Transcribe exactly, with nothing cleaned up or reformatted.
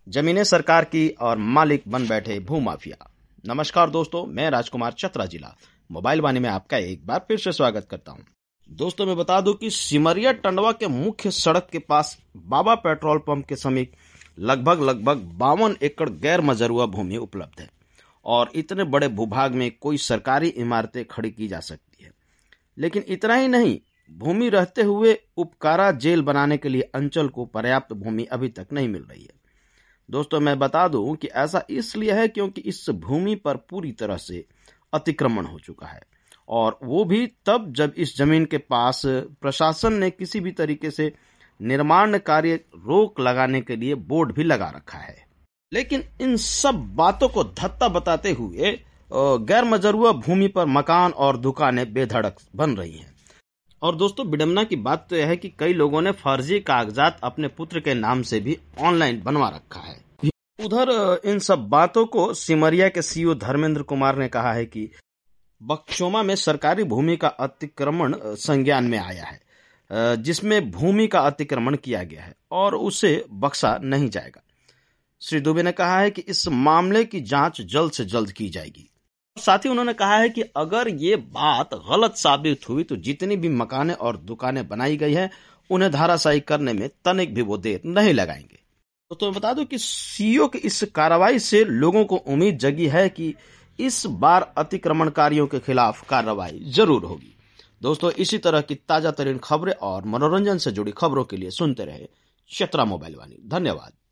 जमीनें सरकार की और मालिक बन बैठे भूमाफिया। नमस्कार दोस्तों, मैं राजकुमार चतरा जिला मोबाइल वाणी में आपका एक बार फिर से स्वागत करता हूं। दोस्तों मैं बता दूं कि सिमरिया टंडवा के मुख्य सड़क के पास बाबा पेट्रोल पंप के समीप लगभग लगभग बावन एकड़ गैर मजरूआ भूमि उपलब्ध है और इतने बड़े भूभाग में कोई सरकारी इमारतें खड़ी की जा सकती है। लेकिन इतना ही नहीं, भूमि रहते हुए उपकारा जेल बनाने के लिए अंचल को पर्याप्त भूमि अभी तक नहीं मिल रही है। दोस्तों मैं बता दूं कि ऐसा इसलिए है क्योंकि इस भूमि पर पूरी तरह से अतिक्रमण हो चुका है और वो भी तब जब इस जमीन के पास प्रशासन ने किसी भी तरीके से निर्माण कार्य रोक लगाने के लिए बोर्ड भी लगा रखा है। लेकिन इन सब बातों को धत्ता बताते हुए गैर मजरूआ भूमि पर मकान और दुकानें बेधड़क बन रही हैं। और दोस्तों विडंबना की बात तो यह है कि कई लोगों ने फर्जी कागजात अपने पुत्र के नाम से भी ऑनलाइन बनवा रखा है। उधर इन सब बातों को सिमरिया के सीईओ धर्मेंद्र कुमार ने कहा है कि बक्सोमा में सरकारी भूमि का अतिक्रमण संज्ञान में आया है, जिसमें भूमि का अतिक्रमण किया गया है और उसे बख्शा नहीं जाएगा। श्री दुबे ने कहा है कि इस मामले की जांच जल्द से जल्द की जाएगी। साथ ही उन्होंने कहा है कि अगर ये बात गलत साबित हुई तो जितनी भी मकानें और दुकानें बनाई गई हैं उन्हें धाराशायी करने में तनिक भी वो देर नहीं लगाएंगे। तो, तो बता दो कि सीईओ की इस कार्रवाई से लोगों को उम्मीद जगी है कि इस बार अतिक्रमणकारियों के खिलाफ कार्रवाई जरूर होगी। दोस्तों इसी तरह की ताजा तरीन खबरें और मनोरंजन से जुड़ी खबरों के लिए सुनते रहे चतरा मोबाइल वाणी। धन्यवाद।